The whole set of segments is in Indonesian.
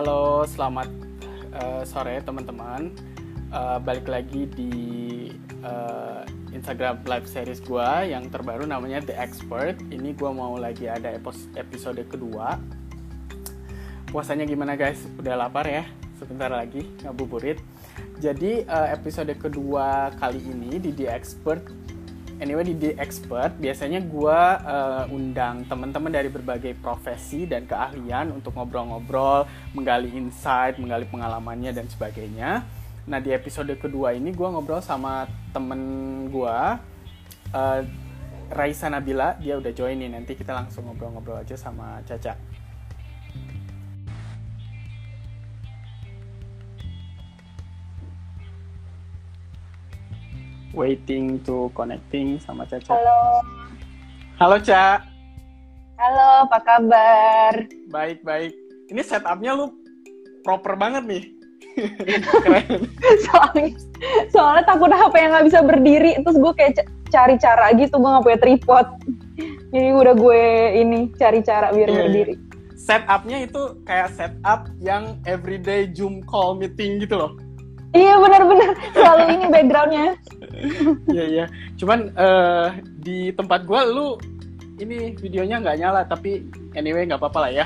Halo, selamat sore teman-teman. Balik lagi di Instagram live series gue yang terbaru namanya The Expert. Ini gue mau lagi ada episode kedua. Puasanya gimana guys? Udah lapar ya? Sebentar lagi ngabuburit. Jadi episode kedua kali ini di The Expert. Anyway, di The Expert biasanya gue undang teman-teman dari berbagai profesi dan keahlian untuk ngobrol-ngobrol, menggali insight, menggali pengalamannya dan sebagainya. Nah, di episode kedua ini gue ngobrol sama temen gue, Raisa Nabila. Dia udah join nih, nanti kita langsung ngobrol-ngobrol aja sama Caca. Waiting to connecting sama Caca. Halo. Halo, Ca. Halo, apa kabar? Baik. Ini setupnya lu proper banget nih. Keren. Soalnya takut HP yang nggak bisa berdiri, terus gue kayak cari cara gitu, gue nggak punya tripod. Jadi udah gue cari cara biar berdiri. Setupnya itu kayak setup yang everyday Zoom call meeting gitu loh. Iya benar-benar, selalu ini backgroundnya. Iya. Cuman di tempat gue lu ini videonya nggak nyala, tapi anyway nggak apa-apa lah ya.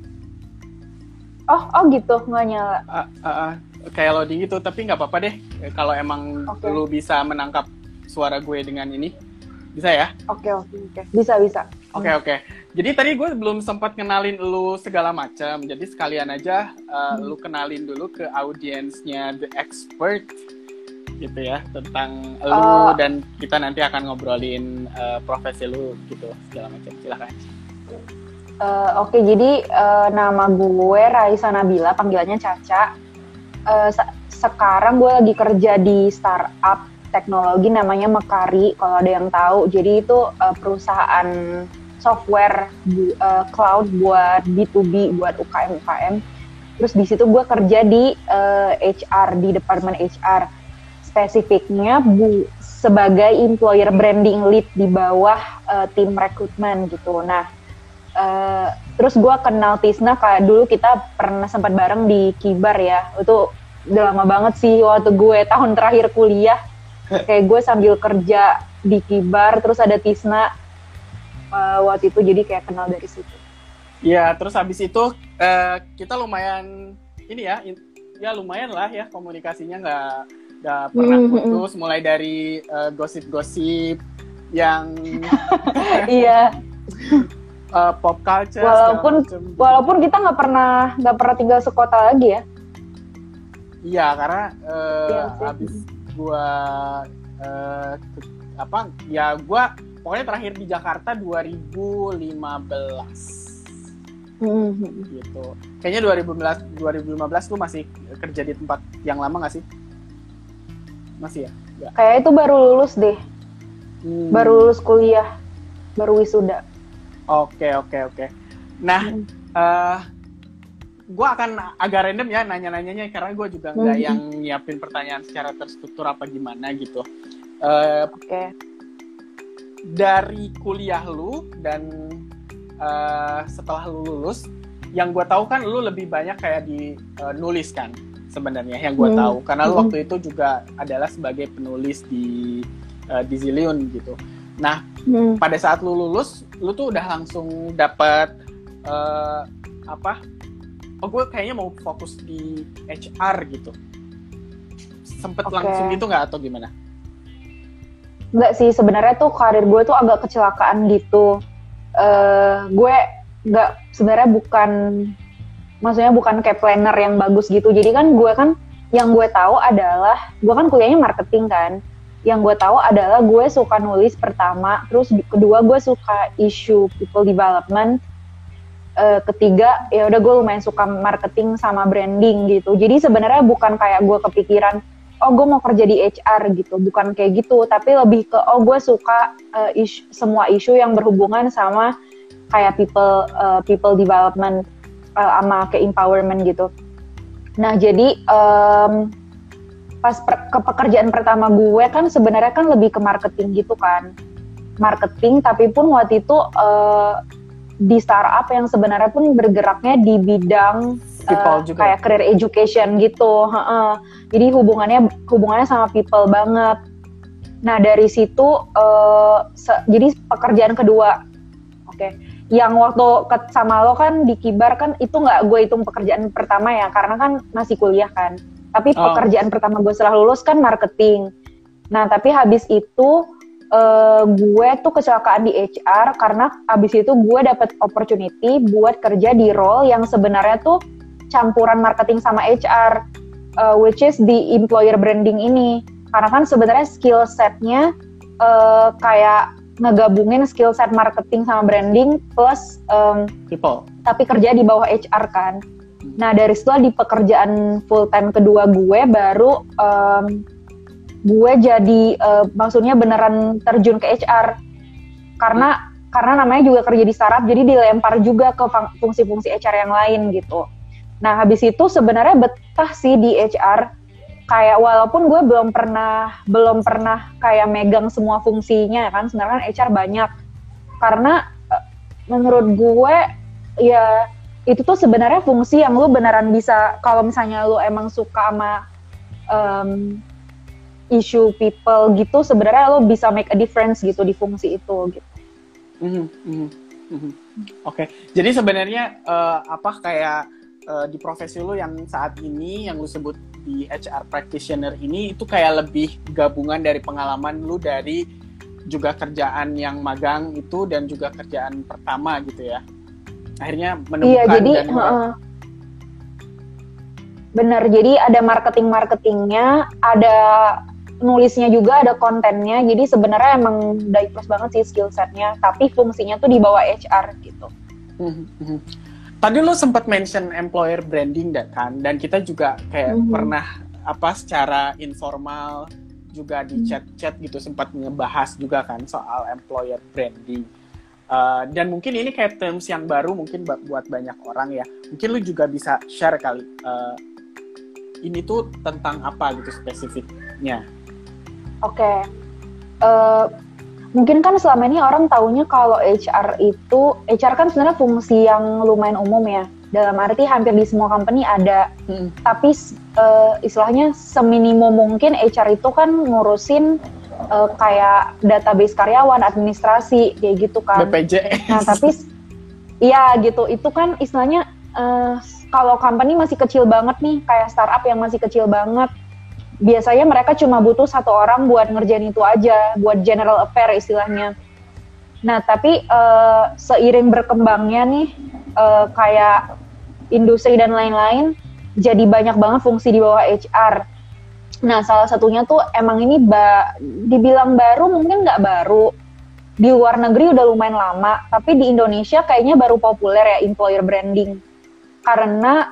Oh gitu, nggak nyala. Kayak loading gitu, tapi nggak apa-apa deh. Kalau emang lu bisa menangkap suara gue dengan ini, bisa ya? Oke. Bisa. Oke. Jadi tadi gue belum sempat kenalin lu segala macam. Jadi sekalian aja lu kenalin dulu ke audiensnya The Expert gitu ya, tentang lu dan kita nanti akan ngobrolin profesi lu gitu segala macam. Silakan. Oke, jadi nama gue Raisa Nabila, panggilannya Caca. Sekarang gue lagi kerja di startup teknologi namanya Mekari, kalau ada yang tahu. Jadi itu perusahaan software cloud buat B2B, buat UKM. Terus di situ gue kerja di HR, di departemen HR. Spesifiknya sebagai employer branding lead di bawah tim rekrutmen gitu. Nah, terus gue kenal Tisna, kayak dulu kita pernah sempat bareng di Kibar ya. Itu udah lama banget sih, waktu gue tahun terakhir kuliah. Kayak gue sambil kerja di Kibar, terus ada Tisna waktu itu, jadi kayak kenal dari situ. Iya, terus habis itu kita lumayan ini ya lumayan lah ya, komunikasinya nggak pernah putus, mulai dari gosip-gosip yang iya. Pop culture. Walaupun kita nggak pernah tinggal sekota lagi ya. Iya, karena habis gua pokoknya terakhir di Jakarta 2015. Gitu. Kayaknya 2015 lu masih kerja di tempat yang lama nggak sih? Masih ya? Nggak. Kayak itu baru lulus deh. Baru lulus kuliah, baru wisuda. Oke. Nah, gue akan agak random ya nanya-nanyanya, karena gue juga nggak yang nyiapin pertanyaan secara terstruktur apa gimana gitu. Oke. Dari kuliah lu dan setelah lu lulus, yang gue tahu kan lu lebih banyak kayak di nulis kan sebenarnya, yang gue tahu, karena lu waktu itu juga adalah sebagai penulis di Zillion gitu. Nah, pada saat lu lulus, lu tuh udah langsung dapat gue kayaknya mau fokus di HR gitu. Sempet langsung gitu nggak atau gimana? Enggak sih, sebenarnya tuh karir gue tuh agak kecelakaan gitu. Gue nggak, sebenarnya bukan kayak planner yang bagus gitu. Jadi kan yang gue tahu adalah, gue kan kuliahnya marketing kan. Yang gue tahu adalah gue suka nulis pertama, terus kedua gue suka isu people development, ketiga ya udah gue lumayan suka marketing sama branding gitu. Jadi sebenarnya bukan kayak gue kepikiran gue mau kerja di HR gitu, bukan kayak gitu, tapi lebih ke gue suka semua isu yang berhubungan sama kayak people development sama kayak empowerment gitu. Nah, jadi pas ke pekerjaan pertama gue kan sebenarnya kan lebih ke marketing gitu kan. Marketing, tapi pun waktu itu di startup yang sebenarnya pun bergeraknya di bidang people juga. Kayak career education gitu. Jadi hubungannya sama people banget. Nah dari situ jadi pekerjaan kedua, oke. Yang waktu sama lo kan di Kibar kan itu nggak gue hitung pekerjaan pertama ya, karena kan masih kuliah kan. Tapi pekerjaan pertama gue setelah lulus kan marketing. Nah tapi habis itu gue tuh kecelakaan di HR karena habis itu gue dapet opportunity buat kerja di role yang sebenarnya tuh campuran marketing sama HR, which is di employer branding ini. Karena kan sebenarnya skill setnya kayak ngegabungin skill set marketing sama branding plus people. Tapi kerja di bawah HR kan. Nah dari setelah di pekerjaan full time kedua gue baru gue jadi maksudnya beneran terjun ke HR. Karena namanya juga kerja di startup, jadi dilempar juga ke fungsi-fungsi HR yang lain gitu. Nah habis itu sebenarnya betah sih di HR. Kayak walaupun gue belum pernah kayak megang semua fungsinya kan, sebenarnya kan HR banyak. Karena menurut gue ya itu tuh sebenarnya fungsi yang lu beneran bisa, kalau misalnya lu emang suka sama issue people gitu, sebenarnya lu bisa make a difference gitu di fungsi itu gitu. Oke. Jadi sebenarnya kayak di profesi lu yang saat ini yang lu sebut di HR practitioner ini itu kayak lebih gabungan dari pengalaman lu dari juga kerjaan yang magang itu dan juga kerjaan pertama gitu ya. Akhirnya menemukan jadi, bener, jadi ada marketingnya, ada nulisnya juga, ada kontennya. Jadi sebenarnya emang diverse banget sih skill setnya, tapi fungsinya tuh di bawah HR gitu. Tadi lo sempat mention employer branding kan, dan kita juga kayak pernah secara informal juga di chat-chat gitu sempat ngebahas juga kan soal employer branding. Dan mungkin ini kayak terms yang baru mungkin buat banyak orang ya. Mungkin lo juga bisa share kali ini tuh tentang apa gitu spesifiknya. Oke. Mungkin kan selama ini orang taunya kalau HR kan sebenarnya fungsi yang lumayan umum ya. Dalam arti hampir di semua company ada. Tapi istilahnya seminimum mungkin HR itu kan ngurusin kayak database karyawan, administrasi, kayak gitu kan. BPJS. Nah tapi, iya gitu. Itu kan istilahnya kalau company masih kecil banget nih, kayak startup yang masih kecil banget. Biasanya mereka cuma butuh satu orang buat ngerjain itu aja, buat general affair istilahnya. Nah, tapi seiring berkembangnya nih, kayak industri dan lain-lain, jadi banyak banget fungsi di bawah HR. Nah, salah satunya tuh emang ini dibilang baru, mungkin nggak baru. Di luar negeri udah lumayan lama, tapi di Indonesia kayaknya baru populer ya, employer branding. Karena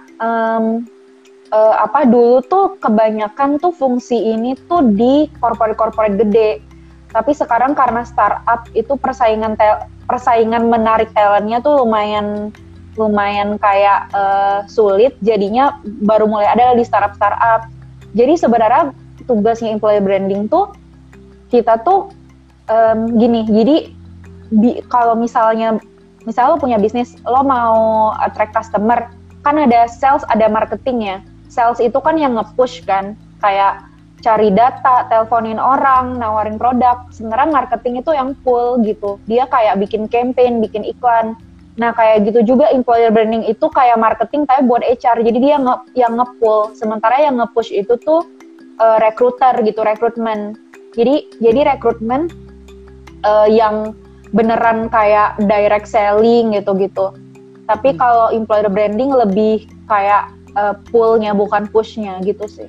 dulu tuh kebanyakan tuh fungsi ini tuh di corporate gede, tapi sekarang karena startup itu persaingan menarik talentnya tuh lumayan kayak sulit, jadinya baru mulai ada di startup. Jadi sebenarnya tugasnya employer branding tuh kita tuh gini, jadi kalau misalnya lo punya bisnis, lo mau attract customer, kan ada sales, ada marketing ya. Sales itu kan yang nge-push kan, kayak cari data, teleponin orang, nawarin produk. Sebenarnya marketing itu yang pull gitu. Dia kayak bikin campaign, bikin iklan. Nah kayak gitu juga employer branding itu kayak marketing tapi buat HR. Jadi dia yang nge-pull. Sementara yang nge-push itu tuh recruiter gitu, rekrutmen. Jadi rekrutmen yang beneran kayak direct selling gitu-gitu. Tapi kalau employer branding lebih kayak pull-nya bukan push-nya gitu sih.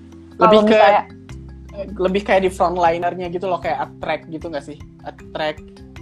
Lebih kayak di frontlinernya gitu loh, kayak attract gitu nggak sih? Attract.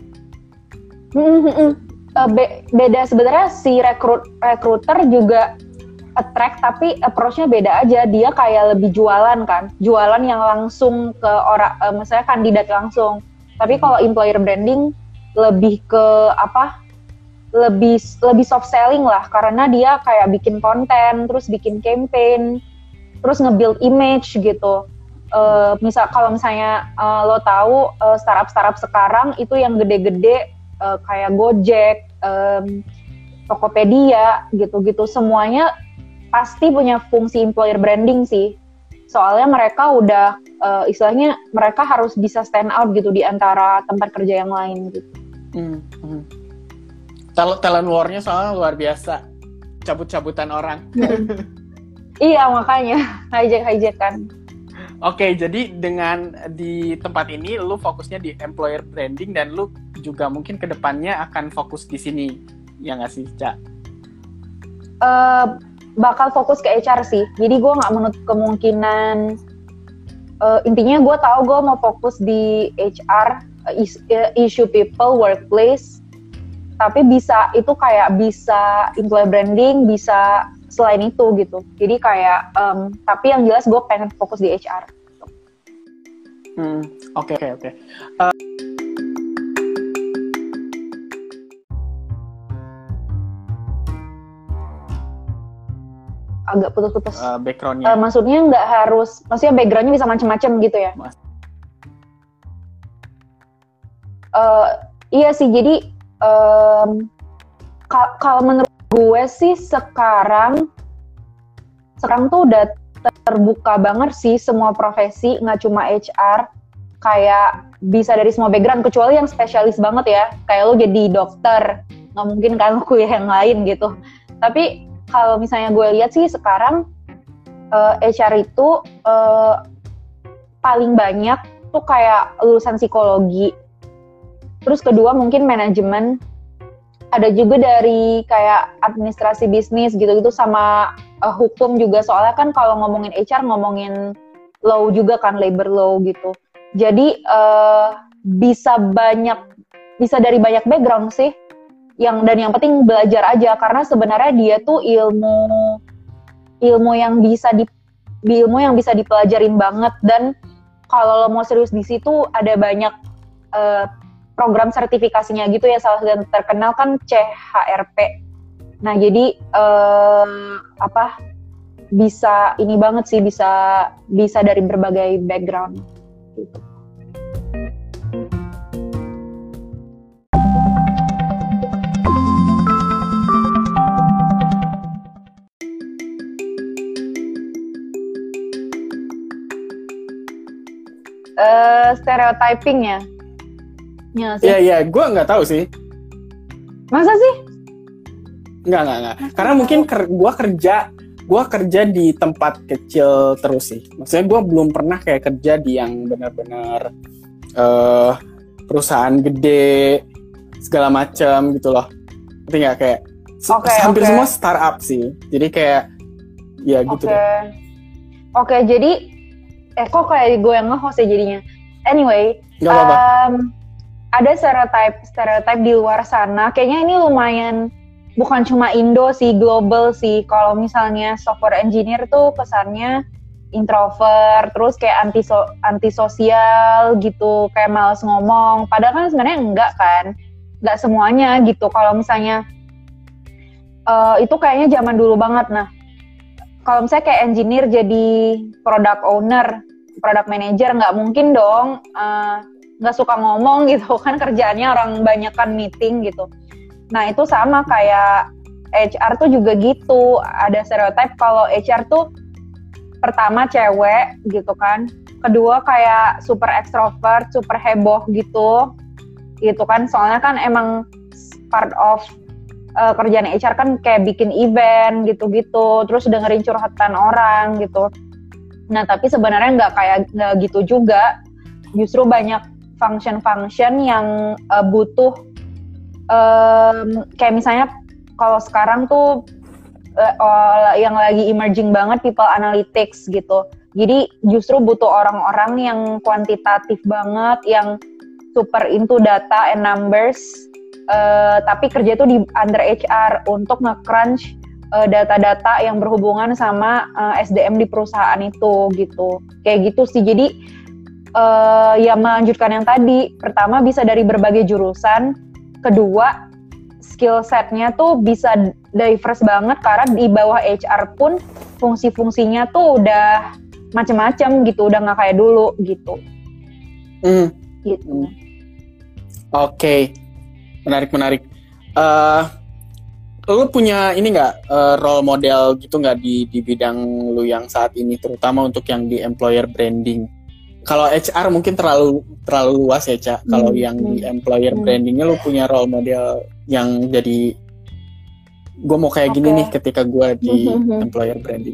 Beda sebenarnya, si recruiter juga attract, tapi approach-nya beda aja. Dia kayak lebih jualan kan, jualan yang langsung ke orang, misalnya kandidat langsung. Tapi kalau employer branding lebih ke lebih soft selling lah, karena dia kayak bikin konten, terus bikin campaign, terus nge-build image gitu. Kalau misalnya lo tahu startup sekarang itu yang gede-gede kayak Gojek, Tokopedia gitu-gitu, semuanya pasti punya fungsi employer branding sih. Soalnya mereka udah istilahnya mereka harus bisa stand out gitu di antara tempat kerja yang lain gitu. Talent war-nya soalnya luar biasa, cabut-cabutan orang. Iya, makanya hijack kan. Oke, jadi dengan di tempat ini lu fokusnya di employer branding dan lu juga mungkin kedepannya akan fokus di sini, ya nggak sih, Ca? Bakal fokus ke HR sih. Jadi gue nggak menutup kemungkinan. Intinya gue tahu gue mau fokus di HR, issue people, workplace. Tapi bisa itu kayak bisa employer branding, bisa selain itu gitu. Jadi kayak, tapi yang jelas gue pengen fokus di HR. Oke. Agak putus-putus. Backgroundnya. Maksudnya nggak harus, maksudnya backgroundnya bisa macam-macam gitu ya. Iya sih, jadi kalau menurut gue sih sekarang tuh udah terbuka banget sih semua profesi, nggak cuma HR, kayak bisa dari semua background, kecuali yang spesialis banget ya, kayak lo jadi dokter, nggak mungkin kan lo kuliah yang lain gitu. Tapi kalau misalnya gue lihat sih sekarang HR itu paling banyak tuh kayak lulusan psikologi, terus kedua mungkin manajemen, ada juga dari kayak administrasi bisnis gitu-gitu, sama hukum juga, soalnya kan kalau ngomongin HR ngomongin law juga kan, labor law gitu. Jadi bisa dari banyak background sih, yang penting belajar aja, karena sebenarnya dia tuh ilmu yang bisa dipelajarin banget. Dan kalau lo mau serius di situ ada banyak program sertifikasinya gitu ya, salah satu yang terkenal kan CHRP. Nah jadi bisa ini banget sih, bisa dari berbagai background gitu. Stereotyping ya? Iya, gue nggak tahu sih. Masa sih? Nggak. Karena mungkin gue kerja di tempat kecil terus sih. Maksudnya gue belum pernah kayak kerja di yang benar-benar perusahaan gede segala macam gitu loh. Ngerti nggak, kayak hampir semua startup sih. Jadi kayak ya gitu deh. Oke, jadi kok kayak gue yang nge-host ya jadinya. Anyway, nggak apa-apa. Ada stereotype di luar sana. Kayaknya ini lumayan, bukan cuma Indo sih, global sih. Kalau misalnya software engineer tuh kesannya introvert, terus kayak antisosial gitu, kayak malas ngomong. Padahal kan sebenarnya enggak kan, enggak semuanya gitu. Kalau misalnya itu kayaknya zaman dulu banget. Nah, kalau misalnya kayak engineer jadi product owner, product manager, nggak mungkin dong nggak suka ngomong gitu kan, kerjaannya orang banyakan meeting gitu. Nah itu sama kayak HR tuh juga gitu, ada stereotype kalau HR tuh pertama cewek gitu kan, kedua kayak super extrovert, super heboh gitu kan, soalnya kan emang part of kerjaan HR kan kayak bikin event gitu-gitu, terus dengerin curhatan orang gitu. Nah tapi sebenarnya nggak gitu juga, justru banyak function-function yang butuh kayak misalnya kalau sekarang tuh yang lagi emerging banget people analytics gitu. Jadi justru butuh orang-orang yang kuantitatif banget, yang super into data and numbers, tapi kerja itu di under HR untuk nge-crunch data-data yang berhubungan sama SDM di perusahaan itu gitu. Kayak gitu sih. Jadi ya melanjutkan yang tadi, pertama bisa dari berbagai jurusan, kedua skill setnya tuh bisa diverse banget, karena di bawah HR pun fungsi-fungsinya tuh udah macem-macem gitu, udah nggak kayak dulu gitu. Gitu. Oke. Menarik. lu punya ini nggak role model gitu nggak di bidang lu yang saat ini, terutama untuk yang di employer branding? Kalau HR mungkin terlalu luas ya, Cak. Kalau yang di employer brandingnya lu punya role model yang jadi gue mau kayak gini nih ketika gue di employer branding.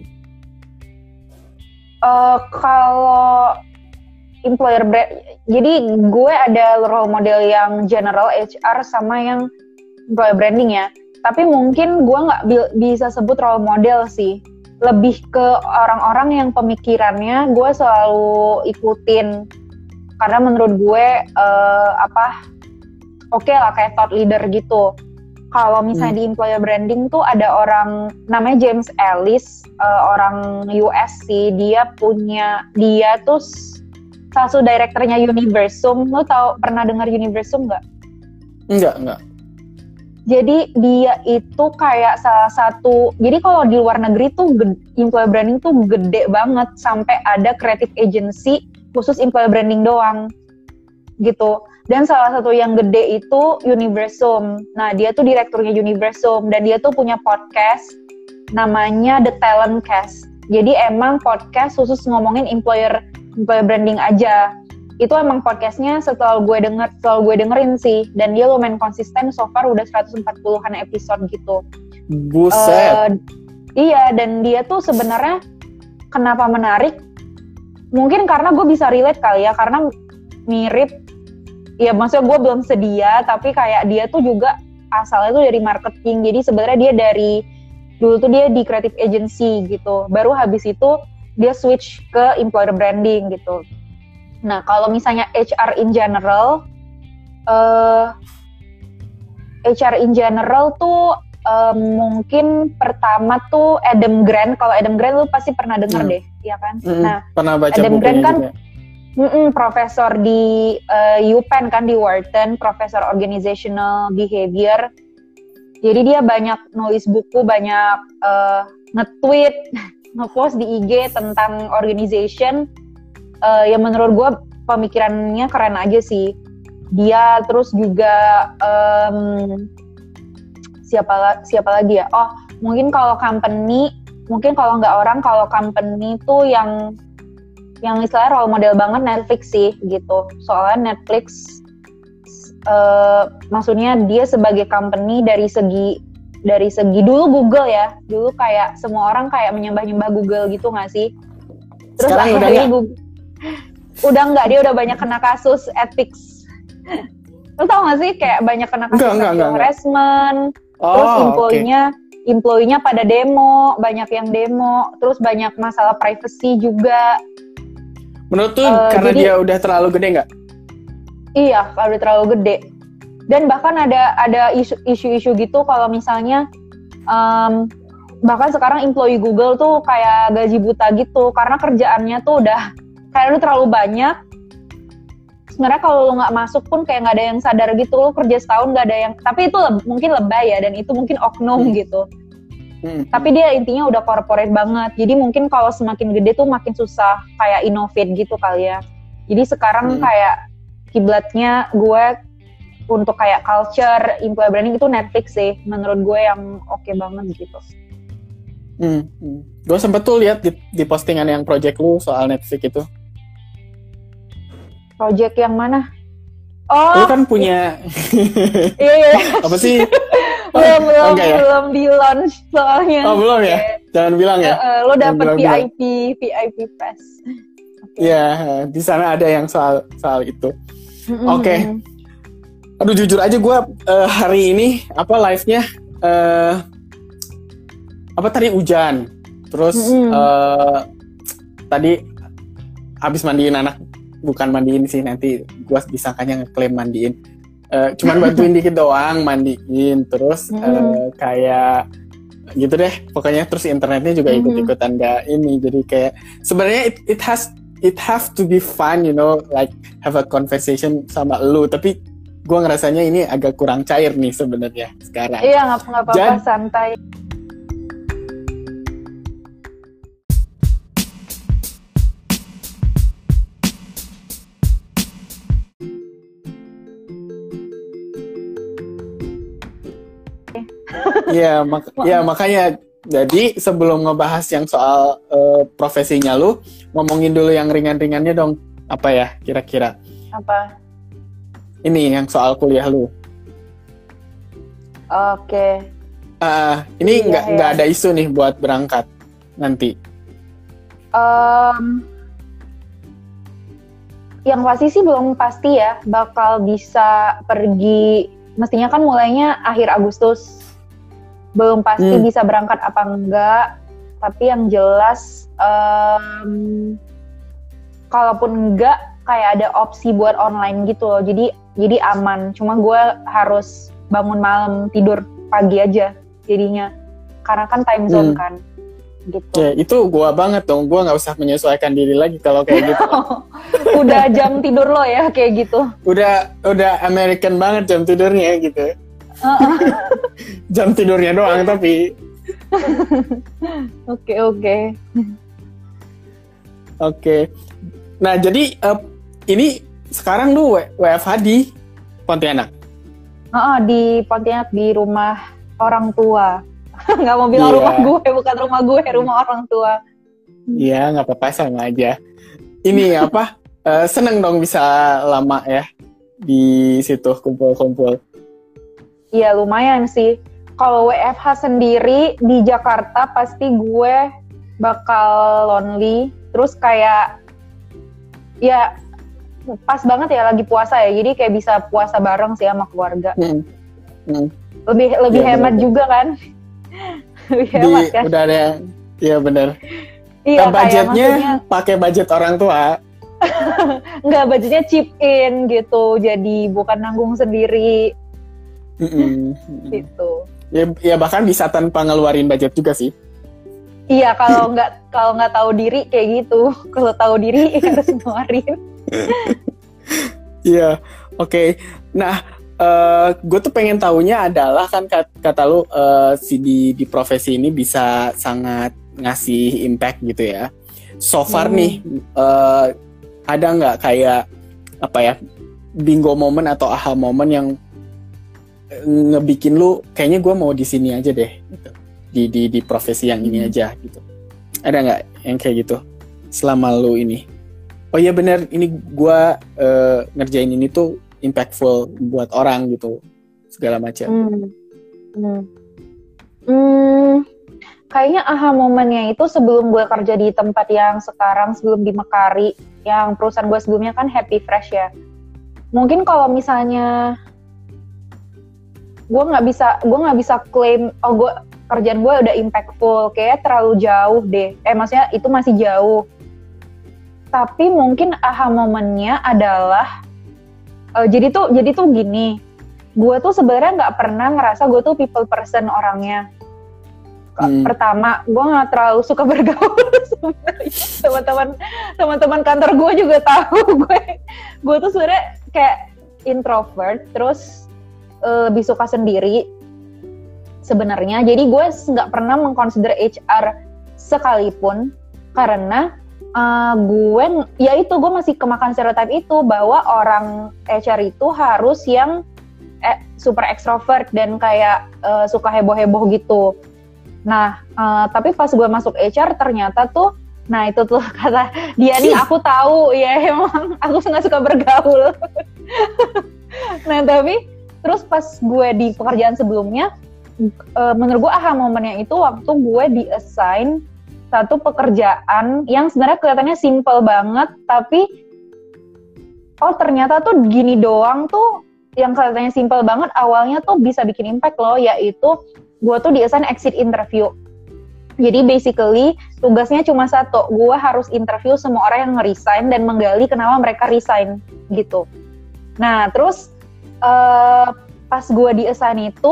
Kalau employer brand, jadi gue ada role model yang general HR sama yang employer branding ya. Tapi mungkin gue nggak bisa sebut role model sih. Lebih ke orang-orang yang pemikirannya gue selalu ikutin. Karena menurut gue oke lah kayak thought leader gitu. Kalau misalnya di employer branding tuh ada orang namanya James Ellis, orang US sih. Dia tuh salah satu direkturnya Universum. Lo pernah dengar Universum nggak? Enggak. Jadi dia itu kayak salah satu, jadi kalau di luar negeri tuh employer branding tuh gede banget, sampai ada creative agency khusus employer branding doang gitu. Dan salah satu yang gede itu Universum. Nah dia tuh direkturnya Universum dan dia tuh punya podcast namanya The Talent Cast. Jadi emang podcast khusus ngomongin employer branding aja. Itu emang podcastnya setelah gue dengerin sih, dan dia lumayan konsisten, so far udah 140-an episode gitu. Buset. Iya, dan dia tuh sebenarnya kenapa menarik? Mungkin karena gue bisa relate kali ya, karena mirip, ya maksudnya gue belum sedia, tapi kayak dia tuh juga asalnya tuh dari marketing, jadi sebenarnya dia dulu tuh dia di creative agency gitu, baru habis itu dia switch ke employer branding gitu. Nah, kalau misalnya HR in general tuh mungkin pertama tuh Adam Grant. Kalau Adam Grant lu pasti pernah dengar deh, ya kan? Nah, pernah baca Adam Grant kan profesor di UPenn kan, di Wharton, profesor organizational behavior. Jadi dia banyak nulis buku, banyak nge-tweet, nge-post di IG tentang organization. Yang menurut gue pemikirannya keren aja sih. Dia terus juga siapa lagi ya? Oh, mungkin kalau company, kalau company tuh yang istilahnya role model banget Netflix sih gitu. Soalnya Netflix maksudnya dia sebagai company dari segi dulu Google ya. Dulu kayak semua orang kayak menyembah-nyembah Google gitu nggak sih? Terus sekarang akhirnya udah enggak, dia udah banyak kena kasus ethics. Lo tau gak sih kayak banyak kena kasus harassment. Terus employee-nya pada demo, banyak yang demo, terus banyak masalah privacy juga. Menurut tuh karena dia udah terlalu gede nggak? Iya, udah terlalu gede. Dan bahkan ada isu-isu gitu kalau misalnya bahkan sekarang employee Google tuh kayak gaji buta gitu karena kerjaannya tuh udah kayak lu terlalu banyak. Sebenarnya kalau lu nggak masuk pun kayak nggak ada yang sadar gitu, lu kerja setahun nggak ada yang, tapi itu mungkin lebay ya, dan itu mungkin oknum gitu. Tapi dia intinya udah corporate banget, jadi mungkin kalau semakin gede tuh makin susah kayak innovate gitu kali ya. Jadi sekarang kayak kiblatnya gue untuk kayak culture employer branding itu Netflix sih, menurut gue yang oke banget gitu. Gue sempet tuh lihat di postingan yang project lu soal Netflix itu. Project yang mana? Oh, lu kan punya iya. Apa sih? belum di launch soalnya. Oh belum ya? Jangan bilang ya. Lo dapet VIP pass. Iya, di sana ada yang soal itu. Oke. Aduh jujur aja gue hari ini live-nya tadi hujan. Terus tadi habis mandiin anak. Bukan mandiin sih, nanti gue disangkanya ngeklaim mandiin. Cuman bantuin dikit doang, mandiin. Terus kayak gitu deh. Pokoknya terus internetnya juga ikut-ikutan gak ini. Jadi kayak sebenarnya it have to be fun, you know, like have a conversation sama lu. Tapi gue ngerasanya ini agak kurang cair nih sebenarnya sekarang. Iya, nggak apa-apa, santai. Makanya jadi sebelum ngebahas yang soal profesinya lu, ngomongin dulu yang ringan-ringannya dong. Apa ya kira-kira? Apa? Ini yang soal kuliah lu. Oke. Ini nggak ada isu nih buat berangkat nanti. Yang pasti sih belum pasti ya bakal bisa pergi. Mestinya kan mulainya akhir Agustus. Belum pasti bisa berangkat apa enggak. Tapi yang jelas kalaupun enggak kayak ada opsi buat online gitu loh. Jadi aman. Cuma gue harus bangun malam, tidur pagi aja jadinya. Karena kan time zone kan. Gitu. Ya, itu gue banget dong. Gue nggak usah menyesuaikan diri lagi kalau kayak gitu. Udah jam tidur lo ya kayak gitu. Udah American banget jam tidurnya gitu. Jam tidurnya doang tapi. Oke. Nah jadi ini sekarang lu WFH di Pontianak. Di Pontianak di rumah orang tua. Nggak mau bilang rumah gue, bukan rumah gue, rumah orang tua. Iya, nggak apa-apa, sama aja. Ini apa? Seneng dong bisa lama ya di situ kumpul-kumpul. Iya, lumayan sih. Kalau WFH sendiri di Jakarta pasti gue bakal lonely. Terus kayak ya pas banget ya lagi puasa ya. Jadi kayak bisa puasa bareng sih sama keluarga. Lebih hemat juga kan. Kan? Udah ada yang, iya benar. Iya, budgetnya pakai budget orang tua. Enggak, budgetnya chip in gitu, jadi bukan nanggung sendiri. Gitu. Ya bahkan bisa tanpa ngeluarin budget juga sih. Iya, kalau nggak tahu diri kayak gitu. Kalau tahu diri harus ngeluarin. Iya, oke. Nah, gue tuh pengen taunya adalah kan kata lu di profesi ini bisa sangat ngasih impact gitu ya. So far nih ada nggak kayak apa ya bingo moment atau aha moment yang ngebikin lu kayaknya gue mau di sini aja deh gitu. Di profesi yang ini aja gitu. Ada nggak yang kayak gitu selama lu ini? Oh iya benar, ini gue ngerjain ini tuh impactful buat orang gitu segala macam. Kayaknya aha momennya itu sebelum gue kerja di tempat yang sekarang, sebelum di Mekari, yang perusahaan gue sebelumnya kan Happy Fresh ya. Mungkin kalau misalnya gue nggak bisa klaim kerjaan gue udah impactful, kayak terlalu jauh deh. Maksudnya itu masih jauh. Tapi mungkin aha momennya adalah jadi tuh gini, gue tuh sebenarnya nggak pernah ngerasa gue tuh people person orangnya. Pertama, gue nggak terlalu suka bergaul sebenarnya. Teman-teman kantor gue juga tahu gue tuh sebenarnya kayak introvert, terus lebih suka sendiri sebenarnya. Jadi gue nggak pernah mengconsider HR sekalipun karena gue masih kemakan stereotip itu bahwa orang HR itu harus yang super ekstrovert dan kayak suka heboh-heboh gitu. Nah, tapi pas gue masuk HR ternyata tuh, nah itu tuh kata dia nih, aku tahu ya emang aku nggak suka bergaul. Nah tapi terus pas gue di pekerjaan sebelumnya, menurut gue aha momennya itu waktu gue di-assign satu pekerjaan yang sebenarnya kelihatannya simple banget, tapi ternyata tuh gini doang tuh yang kelihatannya simple banget awalnya tuh bisa bikin impact loh, yaitu gue tuh di-assign exit interview. Jadi basically tugasnya cuma satu, gue harus interview semua orang yang nge-resign dan menggali kenapa mereka resign gitu. Nah terus pas gue di-assign itu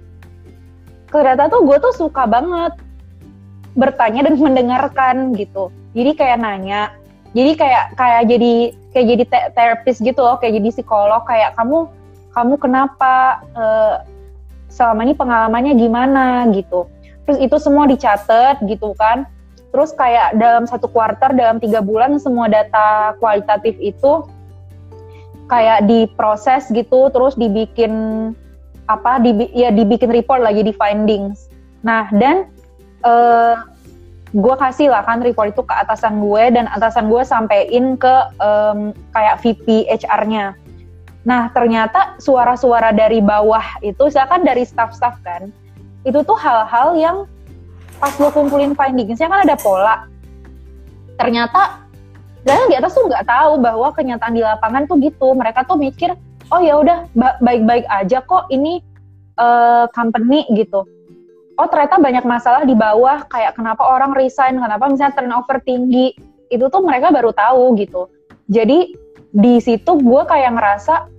ternyata tuh gue tuh suka banget bertanya dan mendengarkan gitu. Jadi kayak nanya, jadi kayak jadi terapis gitu loh, kayak jadi psikolog, kayak kamu kenapa, selama ini pengalamannya gimana gitu. Terus itu semua dicatat gitu kan. Terus kayak dalam 1 kuartal, dalam 3 bulan semua data kualitatif itu kayak diproses gitu, terus dibikin dibikin report lagi di findings. Nah, dan gue kasih lah kan report itu ke atasan gue, dan atasan gue sampein ke kayak VP HR-nya. Nah, ternyata suara-suara dari bawah itu, misalkan dari staff-staff kan, itu tuh hal-hal yang pas lo kumpulin findingsnya kan ada pola. Ternyata di atas tuh nggak tahu bahwa kenyataan di lapangan tuh gitu. Mereka tuh mikir, oh ya udah baik-baik aja kok ini company gitu. Oh ternyata banyak masalah di bawah, kayak kenapa orang resign, kenapa misalnya turnover tinggi, itu tuh mereka baru tahu gitu. Jadi di situ gue kayak ngerasa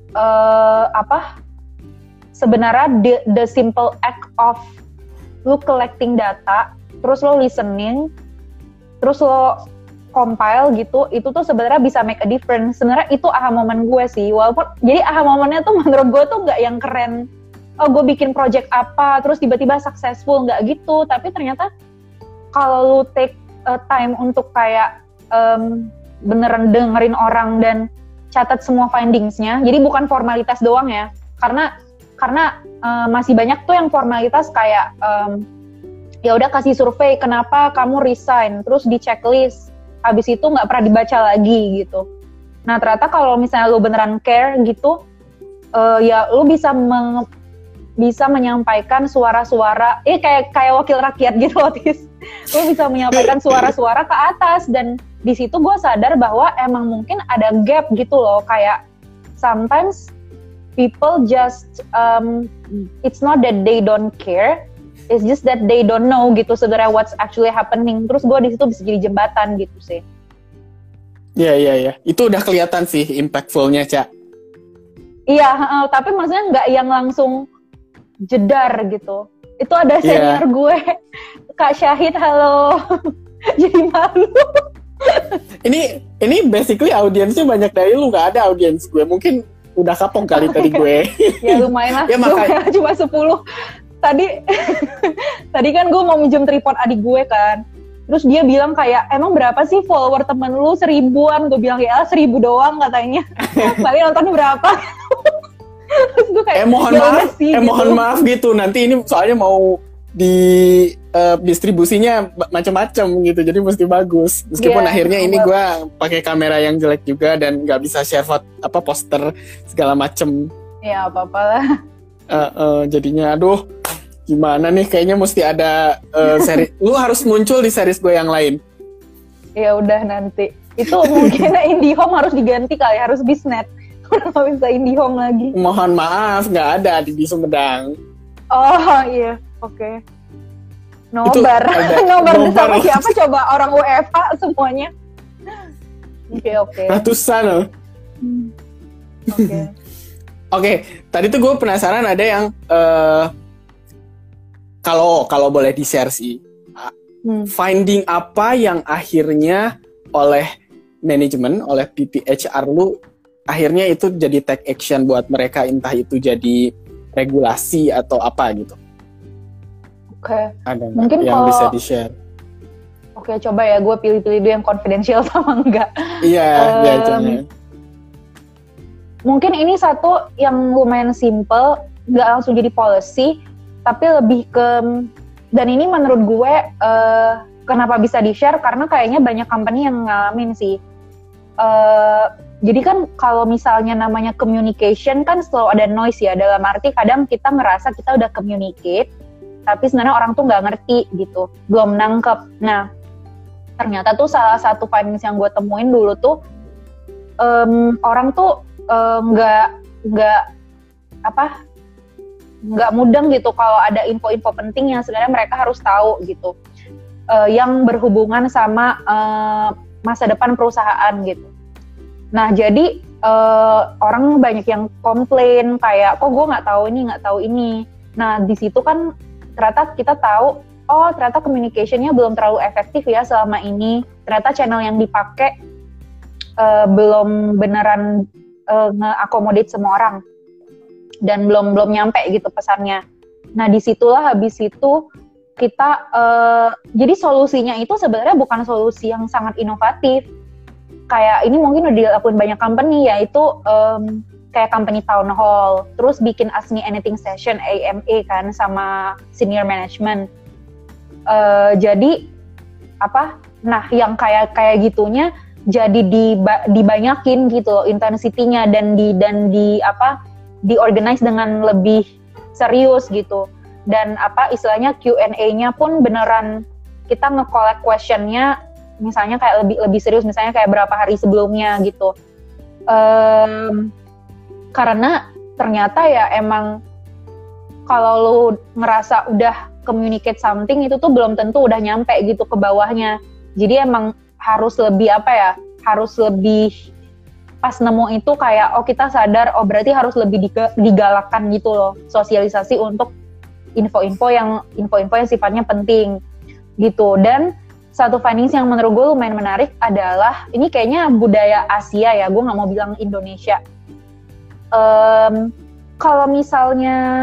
sebenarnya the simple act of lu collecting data, terus lo listening, terus lo compile gitu, itu tuh sebenarnya bisa make a difference. Sebenarnya itu aha moment gue sih, walaupun jadi aha momennya tuh menurut gue tuh nggak yang keren, oh gue bikin project apa terus tiba-tiba successful, nggak gitu. Tapi ternyata kalau lu take time untuk kayak beneran dengerin orang dan catat semua findingsnya, jadi bukan formalitas doang ya, karena masih banyak tuh yang formalitas kayak ya udah kasih survei kenapa kamu resign, terus di checklist, habis itu nggak pernah dibaca lagi gitu. Nah ternyata kalau misalnya lu beneran care gitu, ya lu bisa menyampaikan suara-suara, kayak wakil rakyat gitu loh, Tis. Lu bisa menyampaikan suara-suara ke atas, dan di situ gue sadar bahwa emang mungkin ada gap gitu loh, kayak sometimes people just it's not that they don't care, it's just that they don't know gitu sebenarnya what's actually happening. Terus gue di situ bisa jadi jembatan gitu sih. Iya. Itu udah kelihatan sih impactful-nya, Ca. Iya, tapi maksudnya nggak yang langsung jedar gitu. Itu ada senior gue, Kak Syahid, halo. Jadi malu. Ini basically audiensnya banyak dari lu, nggak ada audiens gue. Mungkin udah kapok kali tadi gue. Ya lumayan lah, ya, makanya cuma 10. Tadi kan gue mau minjem tripod adik gue kan. Terus dia bilang kayak, emang berapa sih follower temen lu? 1000-an. Gue bilang, ya 1000 doang katanya. Paling nontonnya berapa? Terus gue kayak, mohon maaf gitu. Nanti ini soalnya mau di distribusinya macam-macam gitu, jadi mesti bagus. Meskipun akhirnya ini gue pakai kamera yang jelek juga dan nggak bisa share poster segala macem. Ya apa-apalah. Jadinya aduh gimana nih, kayaknya mesti ada seri. Lu harus muncul di series gue yang lain. Ya udah nanti. Itu mungkin IndiHome harus diganti kali, harus Bisnet. Nggak bisa IndiHome lagi. Mohon maaf, nggak ada di Sumedang. Oh iya, oke. Nobar sama siapa coba? Orang UEFA semuanya. Oke. Ratusan loh. Oke, tadi tuh gue penasaran ada yang kalau boleh di-share sih. Finding apa yang akhirnya oleh manajemen, oleh PPHR lu akhirnya itu jadi take action buat mereka, entah itu jadi regulasi atau apa gitu. Oke. Ada mungkin yang bisa di-share? Oke, coba ya gue pilih-pilih dulu yang confidential sama enggak. Iya, jangan. Mungkin ini satu yang lumayan simple, nggak langsung jadi policy, tapi lebih ke, dan ini menurut gue kenapa bisa di-share, karena kayaknya banyak company yang ngalamin sih. Jadi kan kalau misalnya namanya communication kan selalu ada noise ya, dalam arti kadang kita ngerasa kita udah communicate, tapi sebenarnya orang tuh nggak ngerti gitu, belum nangkep. Nah, ternyata tuh salah satu findings yang gue temuin dulu tuh, orang tuh nggak mudeng gitu kalau ada info-info penting yang sebenarnya mereka harus tahu gitu, yang berhubungan sama masa depan perusahaan gitu. Nah jadi orang banyak yang komplain kayak, kok gue nggak tahu ini. Nah di situ kan ternyata kita tahu, oh ternyata communication-nya belum terlalu efektif ya selama ini. Ternyata channel yang dipakai belum beneran nge-accommodate semua orang, dan belum nyampe gitu pesannya. Nah disitulah habis itu kita jadi solusinya itu sebenarnya bukan solusi yang sangat inovatif, kayak ini mungkin udah dilakuin banyak company, yaitu kayak company town hall, terus bikin Ask Me Anything session AMA kan sama senior management. Jadi apa? Nah, yang kayak gitunya jadi dibanyakin gitu loh intensity-nya dan di organize dengan lebih serius gitu. Dan istilahnya Q&A-nya pun beneran kita nge-collect question-nya misalnya kayak lebih serius, misalnya kayak berapa hari sebelumnya gitu. Karena ternyata ya emang kalau lu ngerasa udah communicate something itu tuh belum tentu udah nyampe gitu ke bawahnya. Jadi emang harus lebih harus lebih pas nemu itu kayak kita sadar berarti harus lebih digalakkan gitu loh sosialisasi untuk info-info yang sifatnya penting gitu. Dan satu findings yang menurut gue lumayan menarik adalah ini kayaknya budaya Asia ya, gue nggak mau bilang Indonesia. Kalau misalnya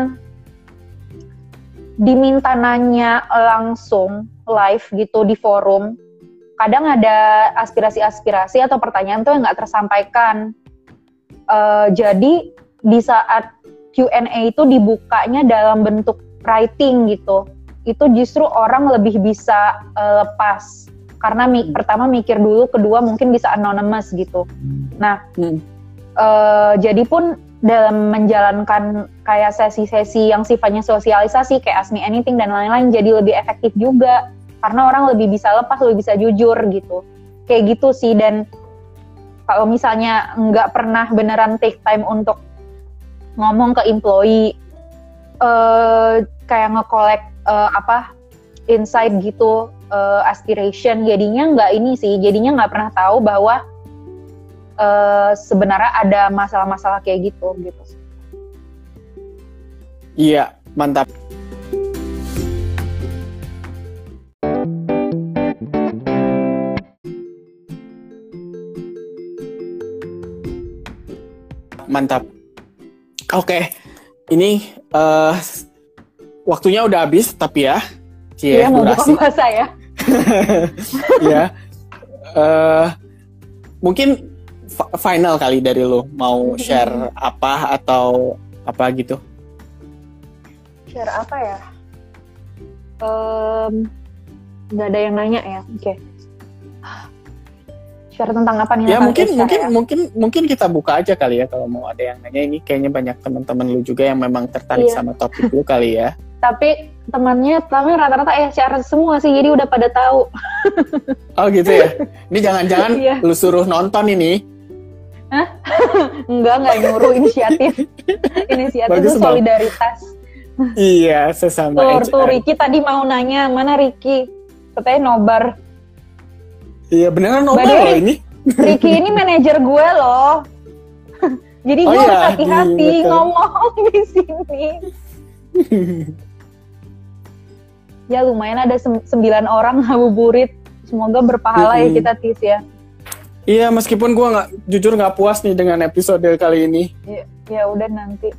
diminta nanya langsung live gitu di forum, kadang ada aspirasi-aspirasi atau pertanyaan tuh yang nggak tersampaikan. Jadi di saat Q&A itu dibukanya dalam bentuk writing gitu, itu justru orang lebih bisa lepas karena pertama mikir dulu, kedua mungkin bisa anonymous gitu. Nah, jadi pun dalam menjalankan kayak sesi-sesi yang sifatnya sosialisasi kayak Ask Me Anything dan lain-lain jadi lebih efektif juga karena orang lebih bisa lepas, lebih bisa jujur gitu. Kayak gitu sih. Dan kalau misalnya nggak pernah beneran take time untuk ngomong ke employee, kayak nge-collect insight gitu, aspiration, jadinya nggak pernah tahu bahwa sebenarnya ada masalah-masalah kayak gitu. Iya, mantap. Mantap. Oke, ini waktunya udah habis tapi ya. Iya, mau buka puasa ya. Ya. Mungkin final kali dari lo mau share apa atau apa gitu? Share apa ya? Nggak ada yang nanya ya. Oke. Share tentang apa nih? Ya mungkin kita buka aja kali ya kalau mau ada yang nanya. Ini kayaknya banyak teman-teman lu juga yang memang tertarik sama topik lu kali ya. Tapi temannya rata-rata share semua sih, jadi udah pada tahu. Oh gitu ya. Ini jangan-jangan lu suruh nonton ini. Hah? Enggak nyuruh, inisiatif. Inisiatif itu solidaritas. Iya, sesama HR. Tuh Ricky tadi mau nanya, mana Ricky? Katanya nobar. Iya, beneran nobar loh ini. Ricky ini manajer gue loh. Jadi gue harus hati-hati ngomong di sini. Ya lumayan ada 9 orang ngabuburit. Semoga berpahala ya kita Tis ya. Iya, meskipun gue jujur nggak puas nih dengan episode kali ini. Ya udah nanti.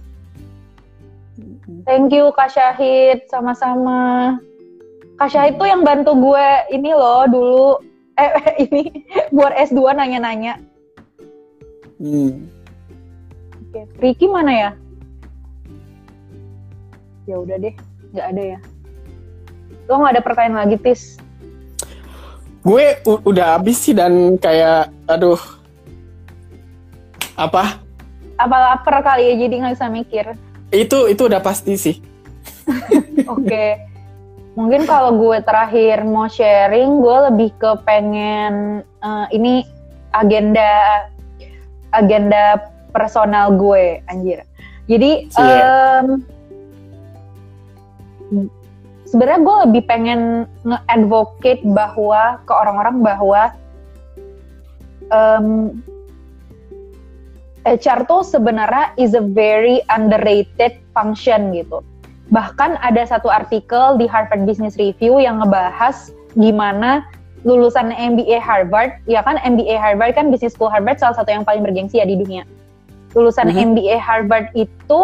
Thank you Kak Syahid, sama-sama. Kak Syahid tuh yang bantu gue ini loh dulu. Ini buat S2 nanya-nanya. Oke, Ricky mana ya? Ya udah deh, nggak ada ya. Lo nggak ada pertanyaan lagi Tis? Gue udah habis sih dan kayak aduh apa lapar kali ya jadi nggak bisa mikir. Itu udah pasti sih. Oke. Mungkin kalau gue terakhir mau sharing, gue lebih ke pengen ini agenda personal gue, anjir. Jadi sebenarnya gue lebih pengen nge-advocate ke orang-orang bahwa HR tuh sebenarnya is a very underrated function gitu. Bahkan ada satu artikel di Harvard Business Review yang ngebahas gimana lulusan MBA Harvard, ya kan MBA Harvard kan Business School Harvard salah satu yang paling bergengsi ya di dunia. Lulusan MBA Harvard itu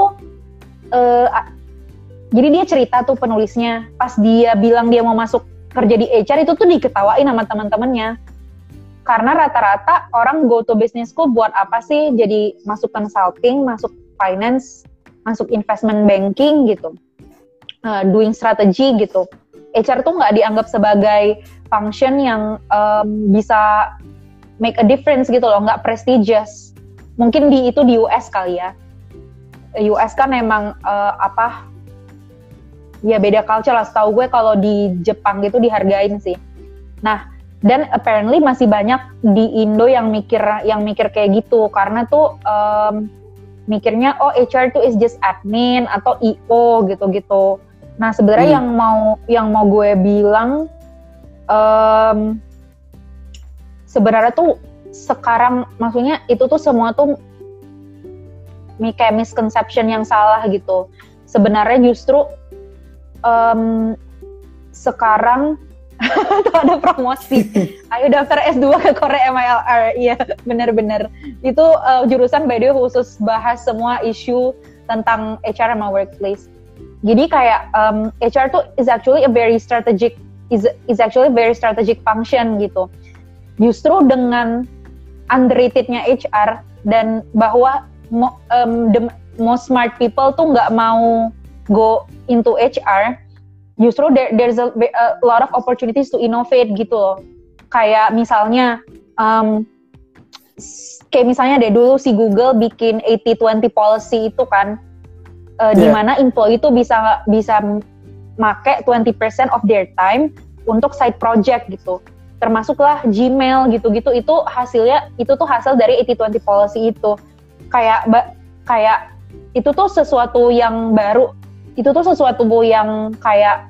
jadi dia cerita tuh penulisnya, pas dia bilang dia mau masuk kerja di HR itu tuh diketawain sama teman-temannya. karena rata-rata orang go to business school buat apa sih? Jadi masuk consulting, masuk finance, masuk investment banking gitu, doing strategy gitu. HR tuh nggak dianggap sebagai function yang bisa make a difference gitu loh, nggak prestigious. Mungkin itu di US kali ya. US kan emang ya beda culture lah. Setahu gue kalau di Jepang gitu dihargain sih. Nah, dan apparently masih banyak di Indo yang mikir kayak gitu, karena tuh mikirnya HR tuh is just admin atau IO gitu-gitu. Nah, sebenarnya yang mau gue bilang sebenarnya tuh sekarang, maksudnya itu tuh semua tuh kayak misconception yang salah gitu. Sebenarnya justru sekarang tuh ada promosi. Ayo daftar S2 ke Korea MILR. Iya, benar-benar. Itu jurusan by the way khusus bahas semua isu tentang HR sama workplace. Jadi kayak HR tuh is actually very strategic function gitu. Justru dengan underratednya HR dan bahwa the most smart people tuh nggak mau go into HR, justru there's a lot of opportunities to innovate gitu loh. Kayak misalnya deh dulu si Google bikin 80-20 policy itu kan, di mana employee itu bisa make 20% of their time untuk side project gitu. Termasuklah Gmail gitu-gitu, itu tuh hasil dari 80-20 policy itu. Kayak itu tuh sesuatu yang baru. Itu tuh sesuatu yang kayak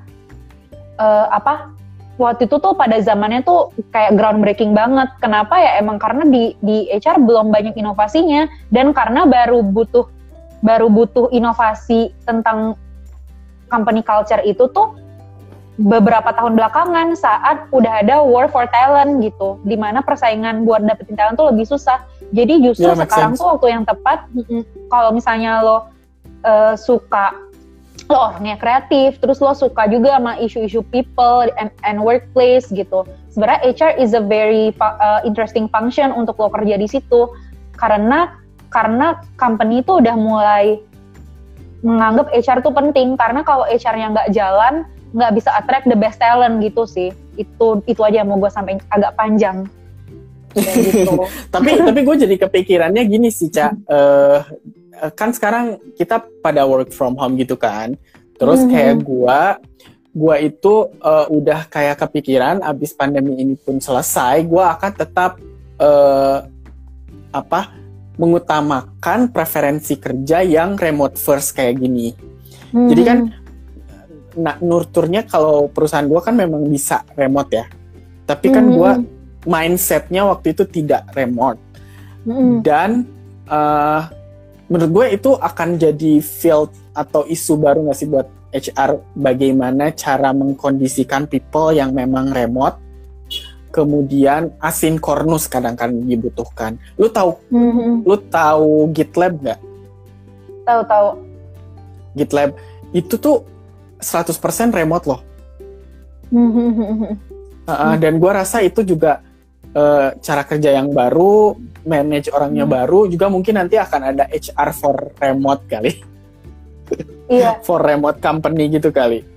waktu itu tuh pada zamannya tuh kayak groundbreaking banget. Kenapa ya? Emang karena di HR belum banyak inovasinya, dan karena baru butuh inovasi tentang company culture itu tuh beberapa tahun belakangan saat udah ada war for talent gitu, di mana persaingan buat dapetin talent tuh lebih susah. Jadi justru sekarang tuh waktu yang tepat. Kalau misalnya lo orangnya kreatif, terus lo suka juga sama isu-isu people and workplace gitu, sebenarnya HR is a very interesting function untuk lo kerja di situ, karena company itu udah mulai menganggap HR tuh penting, karena kalau HR-nya nggak jalan, nggak bisa attract the best talent gitu sih. Itu aja yang mau gue sampaikan, agak panjang. Gitu. tapi gue jadi kepikirannya gini sih, Ca. Kan sekarang kita pada work from home gitu kan. Terus kayak gue itu udah kayak kepikiran abis pandemi ini pun selesai, gue akan tetap mengutamakan preferensi kerja yang remote first kayak gini. Jadi kan nurturnya kalau perusahaan gue kan memang bisa remote ya. Tapi kan gue mindsetnya waktu itu tidak remote. Dan menurut gue itu akan jadi field atau isu baru nggak sih buat HR, bagaimana cara mengkondisikan people yang memang remote, kemudian asinkronus kadang-kadang dibutuhkan. Lu tahu GitLab nggak? Tahu. GitLab itu tuh 100% remote loh. Dan gue rasa itu juga cara kerja yang baru, manage orangnya baru, juga mungkin nanti akan ada HR for remote kali. Iya. For remote company gitu kali.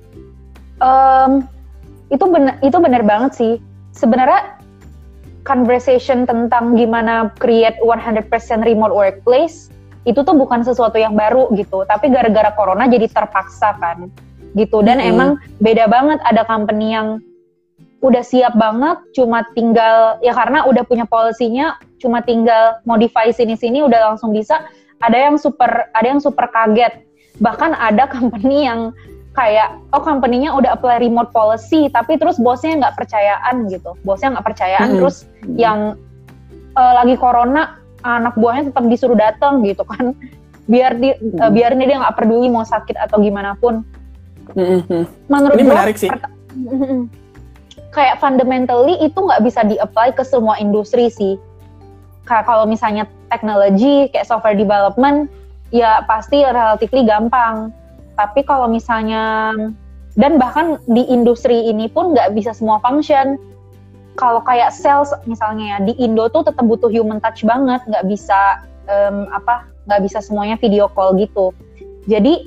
Itu benar banget sih. Sebenarnya conversation tentang gimana create 100% remote workplace itu tuh bukan sesuatu yang baru gitu, tapi gara-gara corona jadi terpaksa kan gitu. Dan emang beda banget, ada company yang udah siap banget, cuma tinggal ya karena udah punya policy-nya, cuma tinggal modify sini-sini udah langsung bisa. Ada yang super kaget. Bahkan ada company yang kayak company-nya udah apply remote policy, tapi terus bosnya nggak percayaan gitu. Terus yang lagi corona, anak buahnya tetap disuruh datang gitu kan. Biarin dia nggak peduli mau sakit atau gimana pun. Menurut ini menarik sih. Kayak fundamentally itu nggak bisa di-apply ke semua industri sih. Kayak kalau misalnya teknologi kayak software development, ya pasti relatively gampang. Tapi kalau misalnya, dan bahkan di industri ini pun nggak bisa semua function. kalau kayak sales misalnya ya, di Indo tuh tetap butuh human touch banget, nggak bisa nggak bisa semuanya video call gitu. Jadi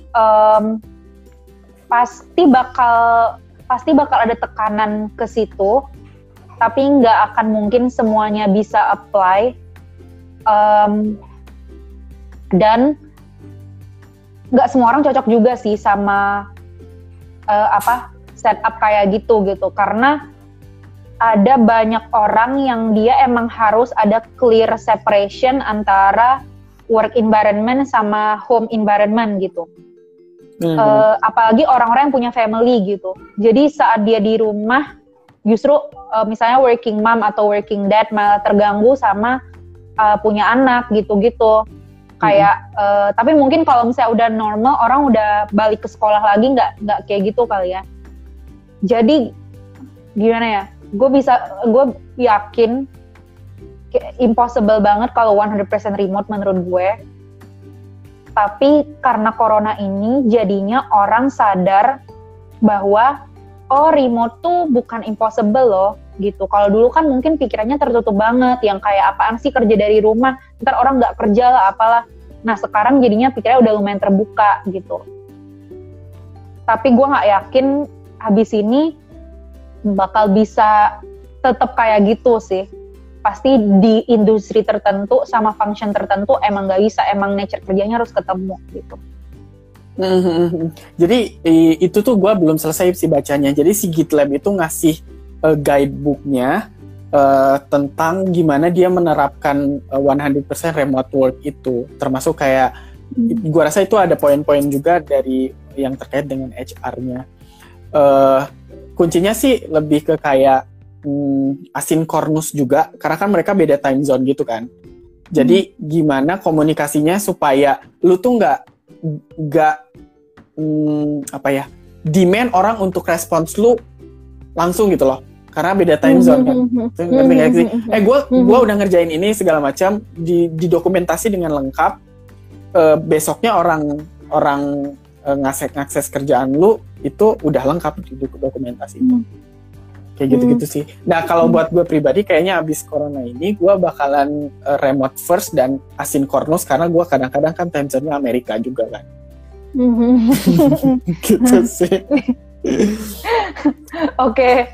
pasti bakal ada tekanan ke situ, tapi nggak akan mungkin semuanya bisa apply, dan nggak semua orang cocok juga sih sama setup kayak gitu karena ada banyak orang yang dia emang harus ada clear separation antara work environment sama home environment gitu. Apalagi orang-orang yang punya family gitu. Jadi saat dia di rumah justru misalnya working mom atau working dad malah terganggu sama punya anak gitu-gitu. Kayak tapi mungkin kalau misalnya udah normal, orang udah balik ke sekolah lagi, nggak kayak gitu kali ya. Jadi gimana ya? Gue yakin impossible banget kalau 100% remote menurut gue. Tapi karena corona ini jadinya orang sadar bahwa remote tuh bukan impossible loh gitu. Kalau dulu kan mungkin pikirannya tertutup banget, yang kayak apaan sih kerja dari rumah, ntar orang nggak kerja lah apalah. Nah sekarang jadinya pikirannya udah lumayan terbuka gitu. Tapi gue nggak yakin habis ini bakal bisa tetap kayak gitu sih. Pasti di industri tertentu sama function tertentu emang nggak bisa, emang nature kerjanya harus ketemu gitu. Jadi itu tuh gue belum selesai sih bacanya. Jadi si GitLab itu ngasih guidebooknya tentang gimana dia menerapkan 100% remote work itu, termasuk kayak gue rasa itu ada poin-poin juga dari yang terkait dengan HR-nya. Kuncinya sih lebih ke kayak asynchronous juga, karena kan mereka beda time zone gitu kan. Jadi gimana komunikasinya supaya lu tuh nggak demand orang untuk respons lu langsung gitu loh, karena beda time zone kan. Gue udah ngerjain ini segala macam, didokumentasi dengan lengkap. Besoknya orang ngakses kerjaan lu itu udah lengkap di dokumentasi. Kayak gitu-gitu sih. Nah kalau buat gue pribadi kayaknya abis corona ini gue bakalan remote first dan asynchronous, karena gue kadang-kadang kan time zone-nya Amerika juga kan. Gitu sih. Oke.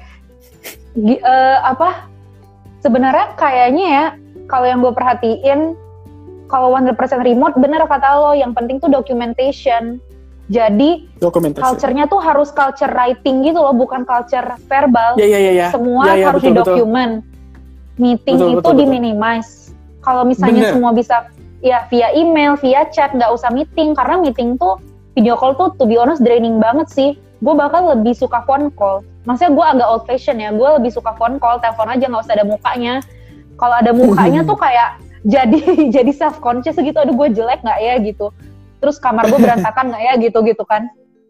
Sebenarnya kayaknya ya, kalau yang gue perhatiin, kalau 100% remote, bener kata lo, yang penting tuh documentation. Jadi culture-nya tuh harus culture writing gitu loh, bukan culture verbal. Semua harus didokumen. Meeting itu di-minimize. Kalau misalnya semua bisa ya via email, via chat, nggak usah meeting, karena meeting tuh, video call tuh to be honest draining banget sih. Gue bakal lebih suka phone call. Maksudnya gue agak old fashion ya, gue lebih suka phone call, telepon aja nggak usah ada mukanya. Kalau ada mukanya tuh kayak jadi self conscious gitu, aduh gue jelek nggak ya gitu. Terus kamar gue berantakan nggak ya gitu kan.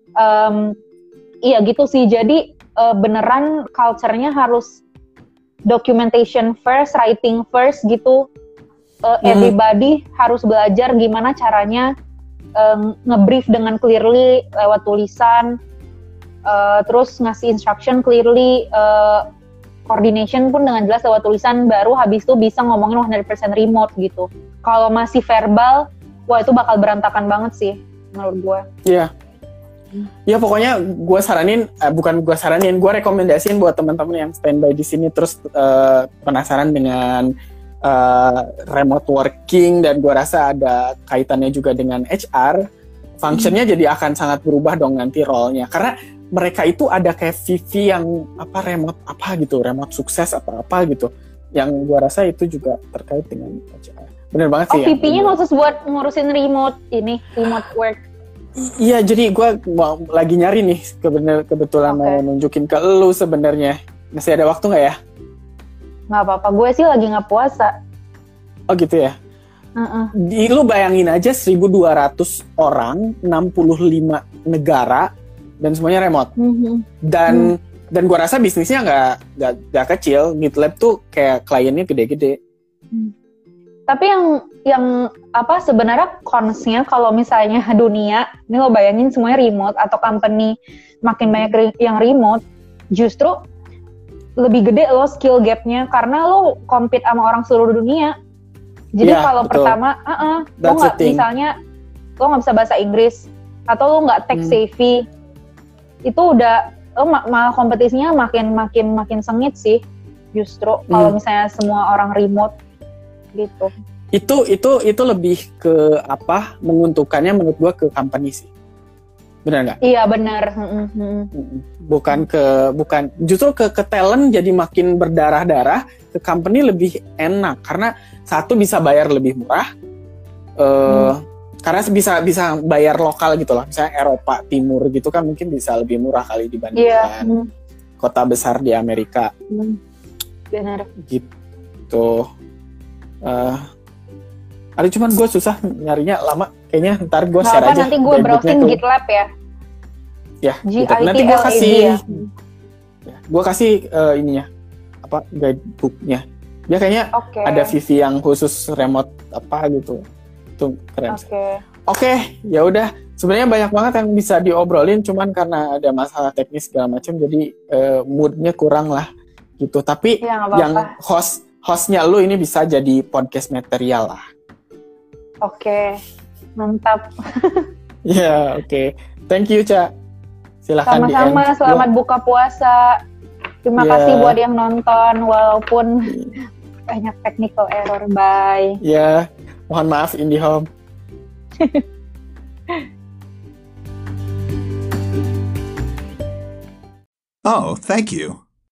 Iya gitu sih, jadi beneran culture-nya harus documentation first, writing first gitu. Everybody harus belajar gimana caranya nge-brief dengan clearly lewat tulisan, terus ngasih instruction clearly, coordination pun dengan jelas lewat tulisan, baru habis itu bisa ngomongin 100% remote gitu. Kalau masih verbal, wah itu bakal berantakan banget sih menurut gue. Iya. Ya pokoknya gue rekomendasiin buat teman-teman yang standby di sini terus penasaran dengan remote working, dan gue rasa ada kaitannya juga dengan HR, functionnya jadi akan sangat berubah dong nanti role-nya, karena mereka itu ada kayak VP yang remote sukses apa gitu, yang gue rasa itu juga terkait dengan HR. Bener banget sih. VP-nya khusus buat ngurusin remote work. Iya, jadi gue lagi nyari nih, kebetulan mau nunjukin ke lu sebenarnya. Masih ada waktu nggak ya? Nggak apa-apa, gue sih lagi nggak puasa. Oh gitu ya? Lu bayangin aja 1.200 orang, 65 negara, dan semuanya remote. Dan gue rasa bisnisnya nggak kecil. GitLab tuh kayak kliennya gede-gede. Tapi yang sebenarnya cons-nya kalau misalnya dunia, ini lo bayangin semuanya remote atau company makin banyak yang remote, justru lebih gede loh skill gapnya karena lo compete sama orang seluruh dunia. Jadi kalau pertama, lo nggak misalnya lo nggak bisa bahasa Inggris atau lo nggak tech savvy, itu udah lo malah kompetisinya makin sengit sih justru kalau misalnya semua orang remote gitu. Itu lebih ke apa menguntungkannya menurut gua ke company sih. Benar nggak? Iya benar. Bukan justru ke talent jadi makin berdarah-darah, ke company lebih enak karena satu bisa bayar lebih murah, karena bisa bayar lokal gitu lah, misalnya Eropa Timur gitu kan mungkin bisa lebih murah kali dibandingkan kota besar di Amerika. Benar. Gitu. Ada cuman gue susah nyarinya lama, kayaknya ntar gue share aja. Nanti gue browsing GitLab ya. Ya, nanti gue kasih, gue kasih ininya, apa guidebooknya. Dia kayaknya ada VV yang khusus remote apa gitu, itu keren. Oke, ya udah. Sebenarnya banyak banget yang bisa diobrolin, cuman karena ada masalah teknis segala macam, jadi moodnya kurang lah gitu. Tapi yang hostnya lu ini bisa jadi podcast material lah. Oke, mantap. Ya, oke. Thank you, Ca. Silahkan sama-sama, selamat buka puasa. Terima kasih buat yang nonton, walaupun banyak technical error. Bye. Ya, mohon maaf IndiHome. Oh, thank you.